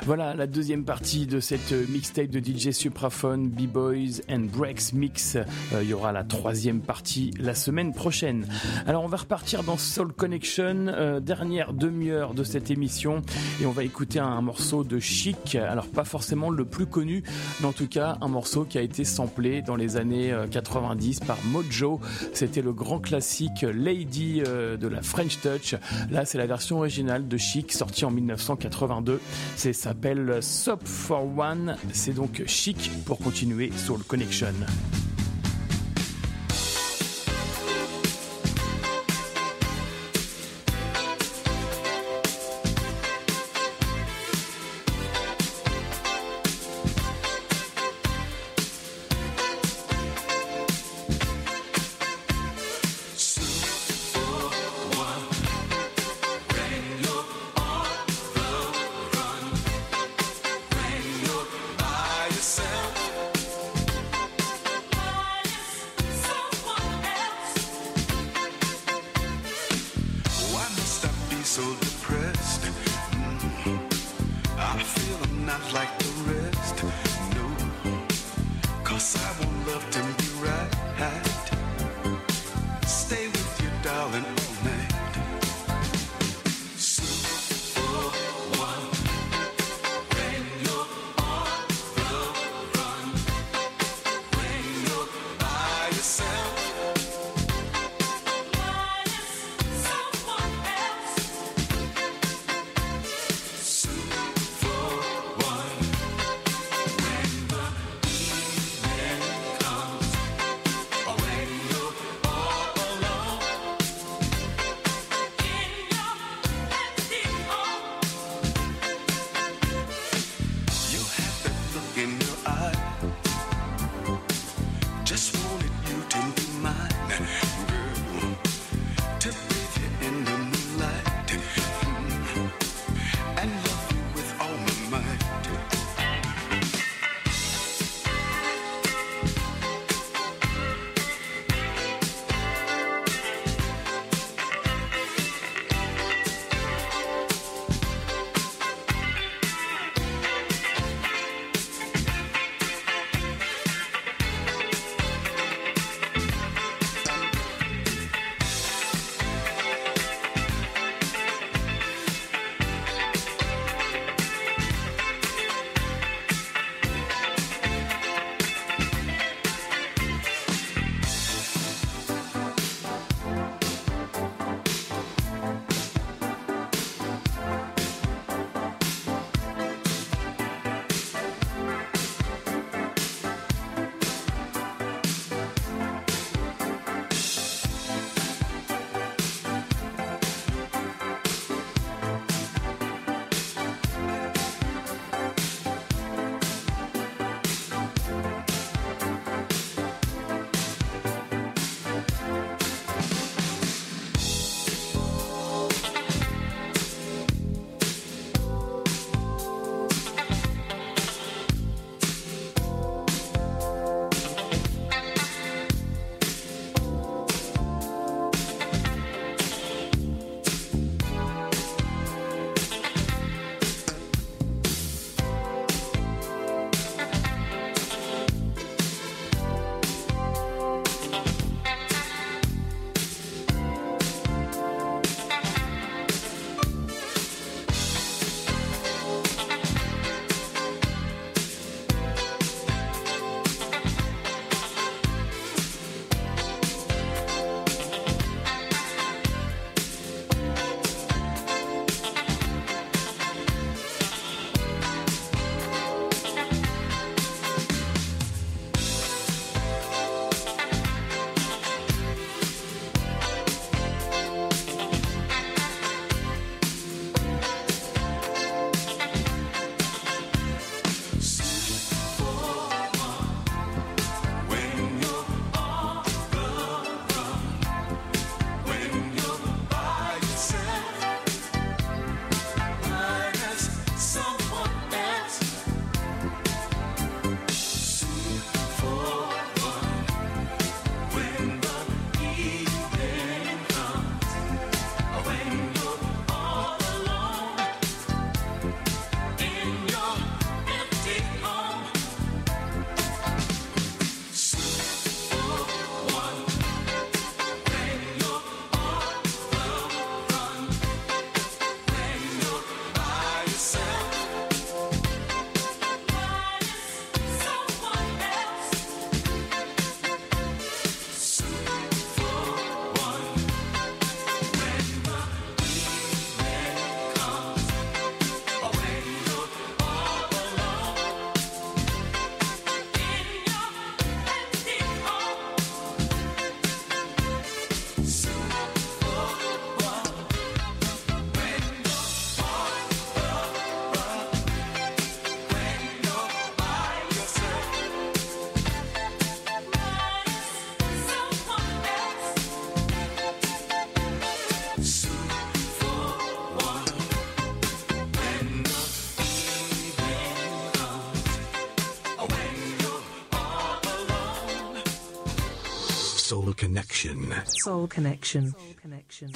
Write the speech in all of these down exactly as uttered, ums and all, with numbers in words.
Voilà la deuxième partie de cette mixtape de D J Supraphone, B-Boys and Breaks Mix. Euh, il y aura la troisième partie la semaine prochaine. Alors on va repartir dans Soul Connection, euh, dernière demi-heure de cette émission, et on va écouter un, un morceau de Chic. Alors pas forcément le plus connu, mais en tout cas un morceau qui a été samplé dans les années quatre-vingt-dix par Mojo. C'était le grand classique Lady euh, de la French Touch. Là c'est la version originale de Chic, sortie en dix-neuf cent quatre-vingt-deux. C'est s'appelle Soap for One. C'est donc Chic pour continuer Soul Connection. Soul Connection. Soul Connection. Soul Connection.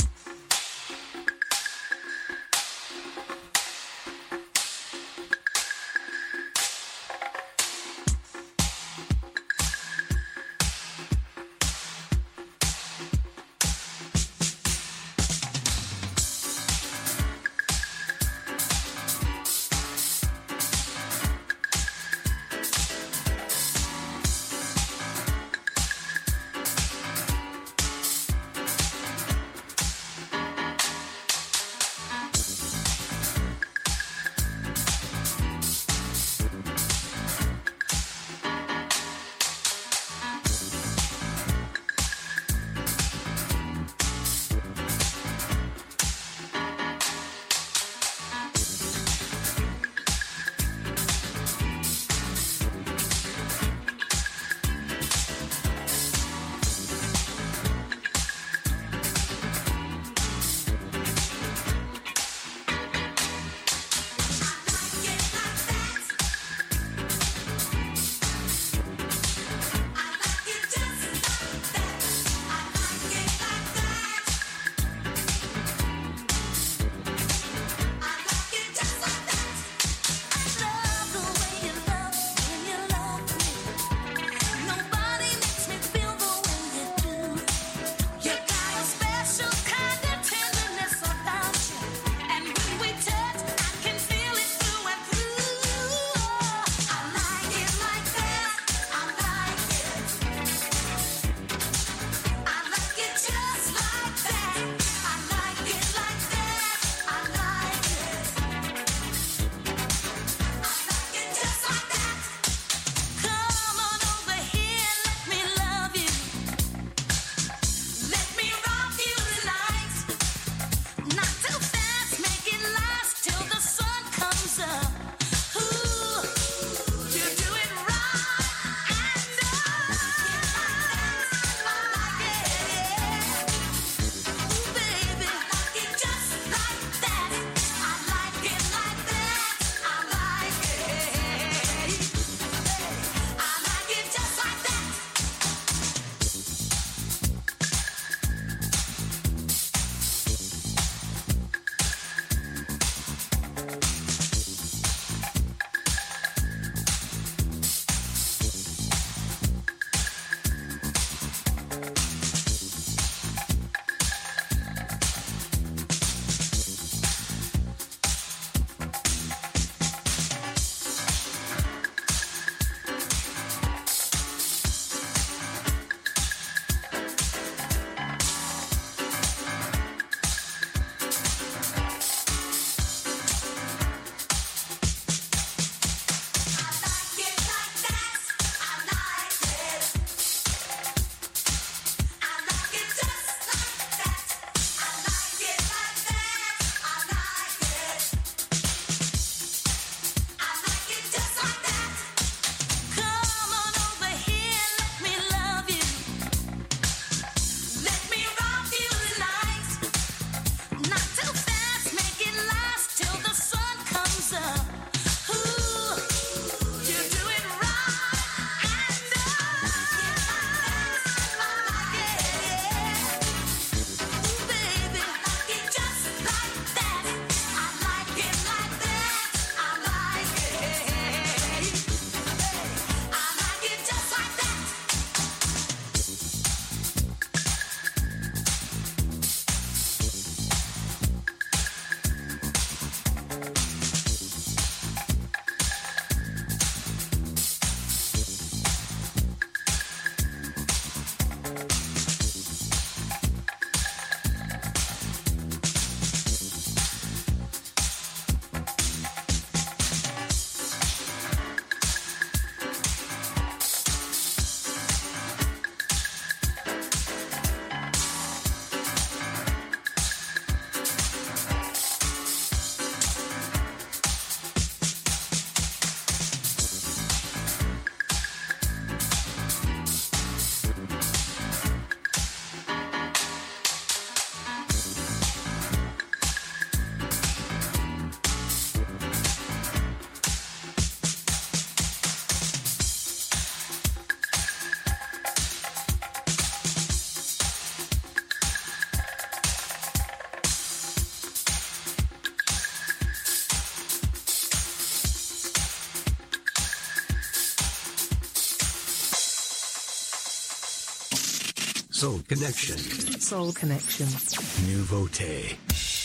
Soul Connection. Soul Connection. Nouveauté.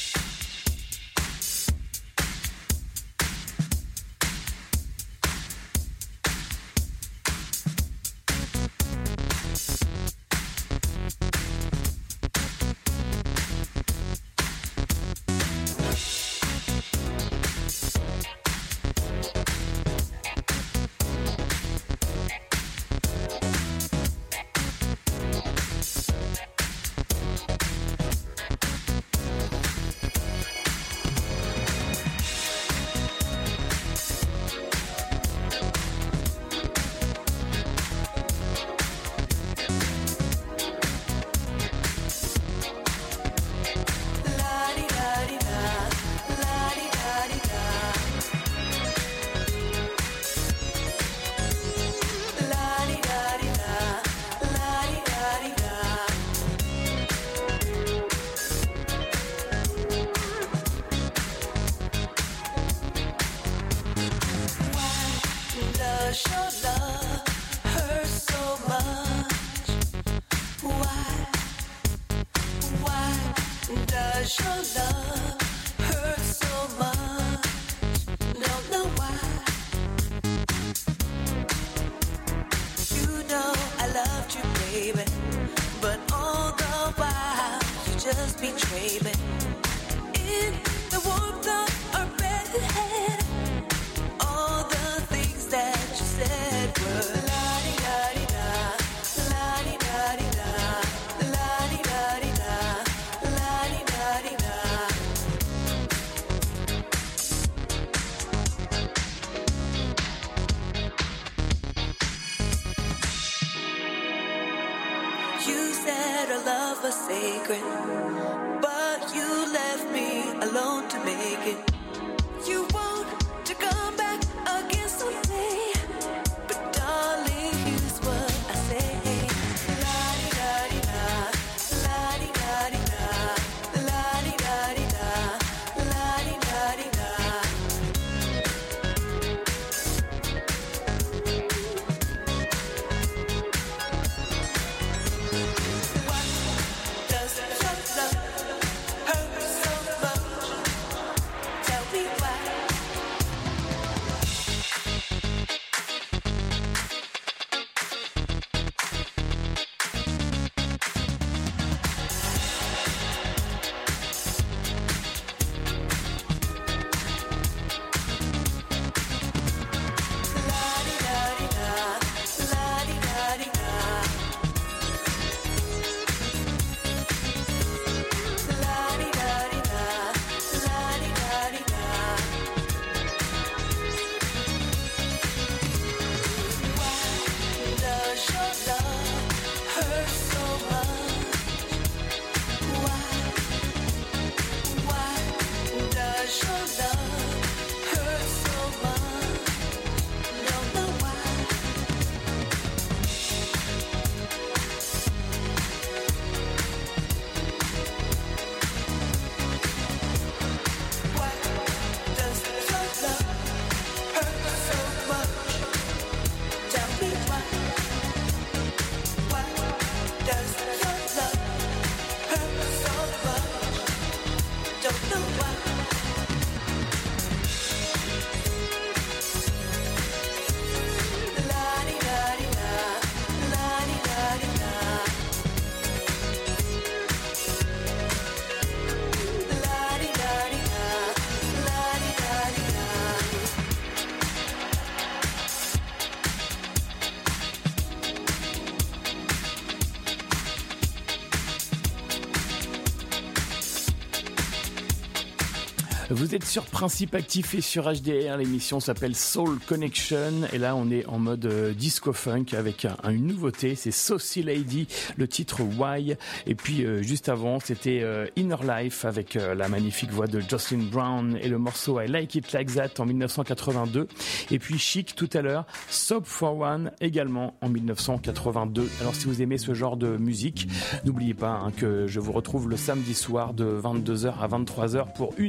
Vous êtes sur Principe Actif et sur H D R, l'émission s'appelle Soul Connection et là on est en mode euh, disco funk avec un, un, une nouveauté, c'est Saucy Lady, le titre Why, et puis euh, juste avant c'était euh, Inner Life avec euh, la magnifique voix de Jocelyn Brown et le morceau I Like It Like That en dix-neuf cent quatre-vingt-deux, et puis Chic tout à l'heure, Soap for One également en dix-neuf cent quatre-vingt-deux. Alors si vous aimez ce genre de musique, n'oubliez pas hein, que je vous retrouve le samedi soir de vingt-deux heures à vingt-trois heures pour une heure de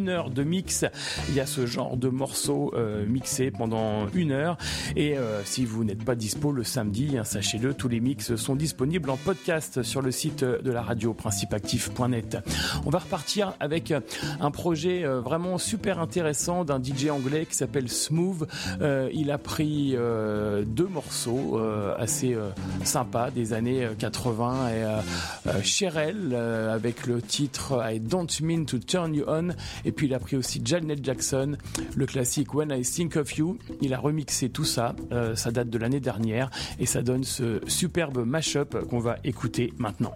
mix, il y a ce genre de morceaux euh, mixés pendant une heure. Et euh, si vous n'êtes pas dispo le samedi, hein, sachez-le, tous les mix sont disponibles en podcast sur le site de la radio principe actif point net. On va repartir avec un projet euh, vraiment super intéressant d'un D J anglais qui s'appelle Smooth. Euh, il a pris euh, deux morceaux euh, assez euh, sympas des années quatre-vingts et euh, euh, Cherelle euh, avec le titre I Don't Mean to Turn You On, et puis il a pris aussi Janet Jackson, le classique When I Think of You. Il a remixé tout ça, euh, ça date de l'année dernière et ça donne ce superbe mashup qu'on va écouter maintenant.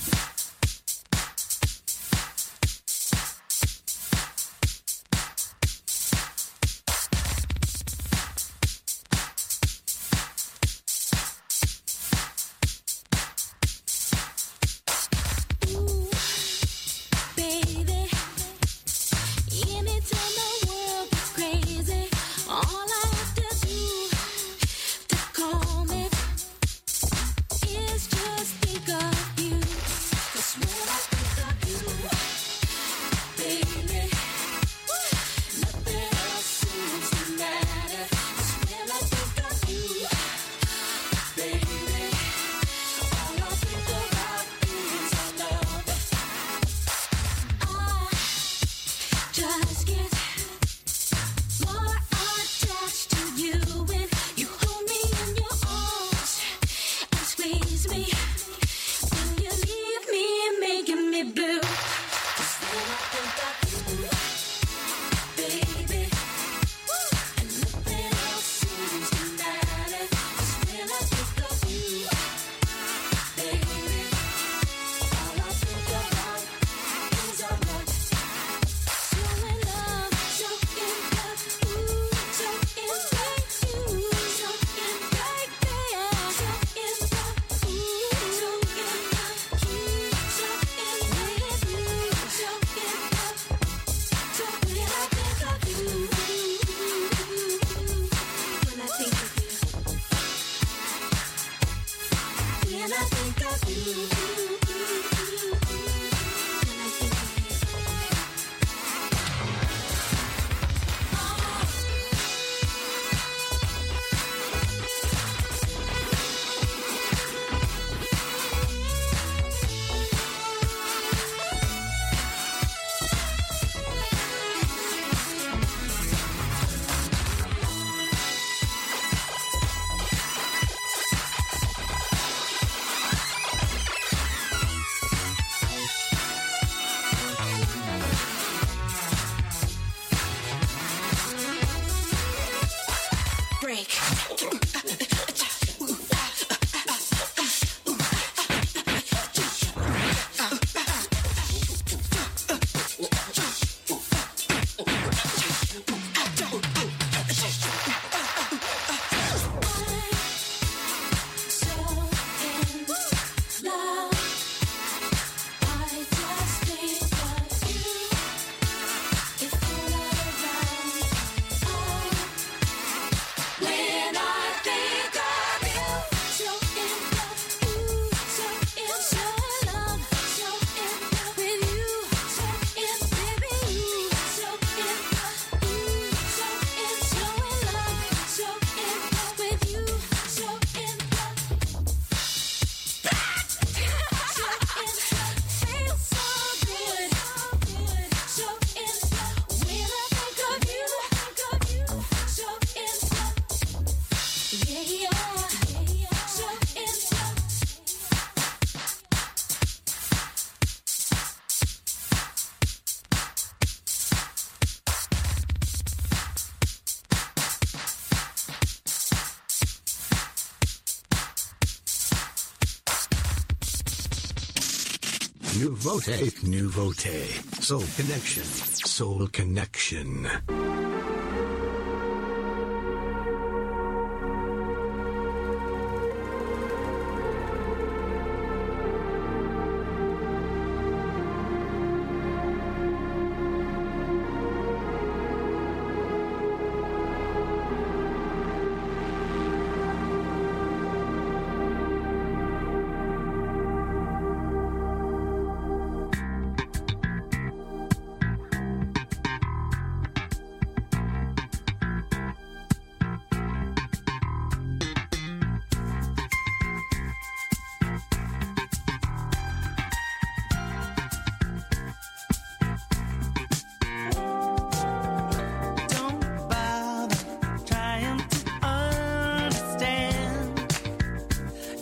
Nouveauté, Nouveauté. Soul Connection, Soul Connection.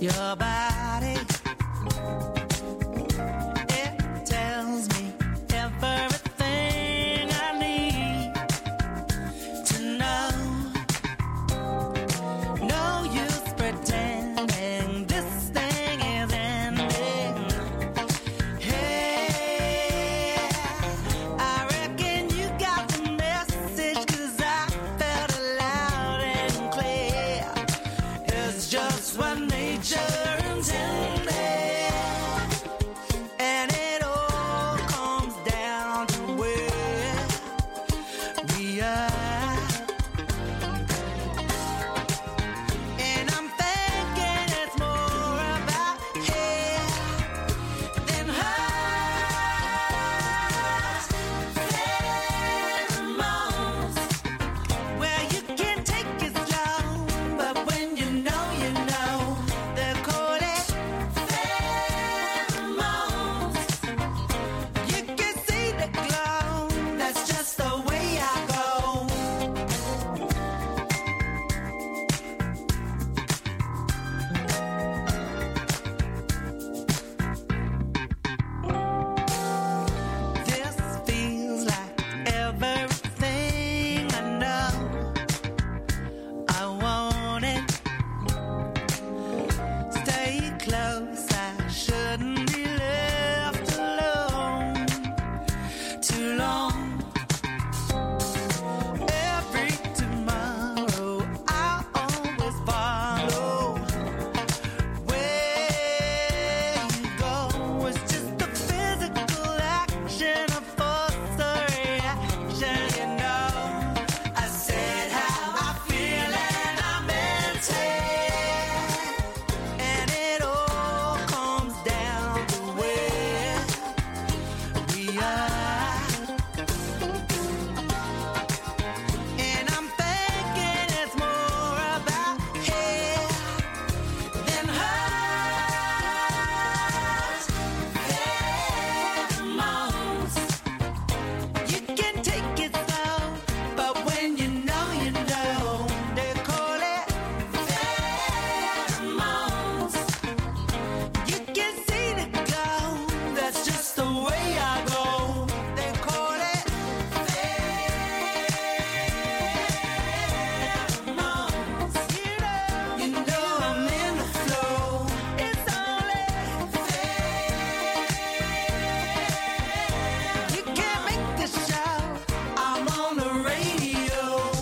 Your body, it tells me everything I need to know. No use pretending this thing is ending. Hey, I reckon you got the message, 'cause I felt it loud and clear. It's just what nature intended, and it all comes down to where we are. And I'm thinking it's more about here than hers. Pheromones, where you can take it slow, but when you know, you know. They call it pheromones. You can see the glow. That's just the way I go. This feels like everything I know. I want it. Stay close, I shouldn't be left alone too long. Every tomorrow I always follow where you go. It's just a physical action, a force or reaction, you know. I said how I feel and I meant it, and it all comes down to where we are. And I'm thinking it's more about here than hers. Pheromones, you can take it slow, but when you know, you know. They call it pheromones. You can see the glow. That's just the way I go. They call it pheromones. You know, you know I'm in the flow. It's only fair. You can't make the show. I'm on the radio.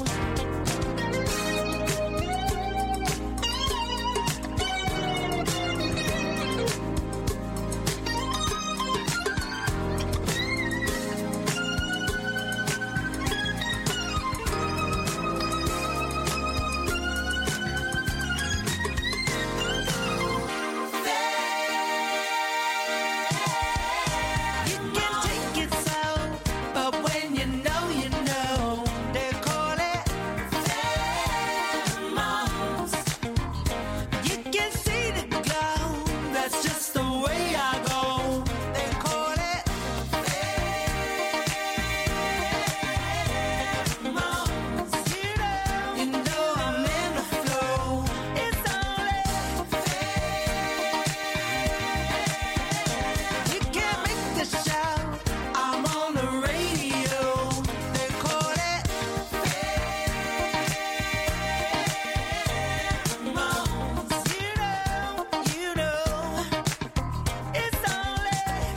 You can take it slow, but when you know, you know. They call it pheromones. You can see the glow. That's just the way I go. They call it pheromones. You know, you know I'm in the flow. It's only fair. You can't make the show. I'm on the radio. They call it pheromones. You know, you know. It's only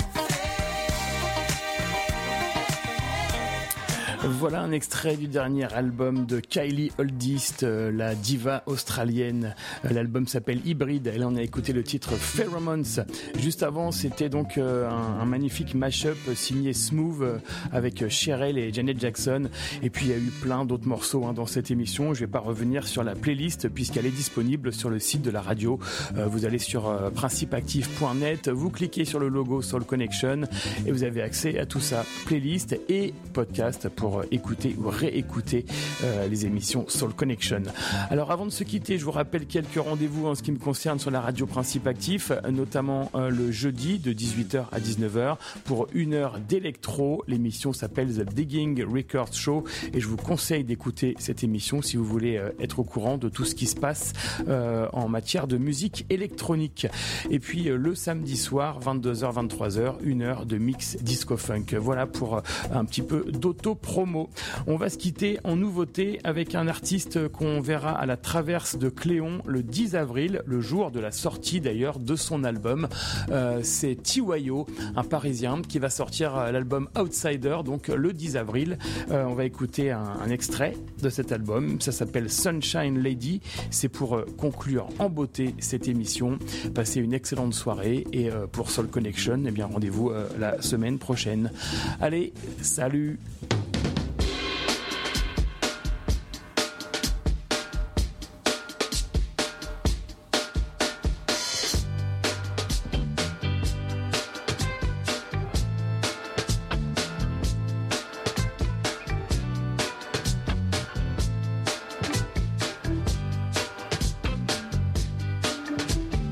Voilà un extrait du dernier album de Kylie Oldist, euh, la diva australienne. Euh, L'album s'appelle Hybrid. Elle en a écouté le titre Pheromones. Juste avant, c'était donc euh, un, un magnifique mash-up signé Smooth euh, avec Cherelle et Janet Jackson. Et puis il y a eu plein d'autres morceaux hein, dans cette émission. Je vais pas revenir sur la playlist puisqu'elle est disponible sur le site de la radio. Euh, vous allez sur euh, principe active point net, vous cliquez sur le logo Soul Connection et vous avez accès à tout ça, playlist et podcast pour pour écouter ou réécouter euh, les émissions Soul Connection. Alors avant de se quitter, je vous rappelle quelques rendez-vous en ce qui me concerne sur la radio Principe Actif, notamment euh, le jeudi de dix-huit heures à dix-neuf heures pour une heure d'électro. L'émission s'appelle The Digging Records Show et je vous conseille d'écouter cette émission si vous voulez euh, être au courant de tout ce qui se passe euh, en matière de musique électronique. Et puis euh, le samedi soir, vingt-deux heures vingt-trois heures, une heure de mix disco funk. Voilà pour euh, un petit peu d'auto-promo. On va se quitter en nouveauté avec un artiste qu'on verra à la Traverse de Cléon le dix avril, le jour de la sortie d'ailleurs de son album. Euh, c'est T Y O, un Parisien qui va sortir l'album Outsider, donc le dix avril. Euh, on va écouter un, un extrait de cet album. Ça s'appelle Sunshine Lady. C'est pour euh, conclure en beauté cette émission. Passez une excellente soirée et euh, pour Soul Connection, eh bien rendez-vous euh, la semaine prochaine. Allez, salut!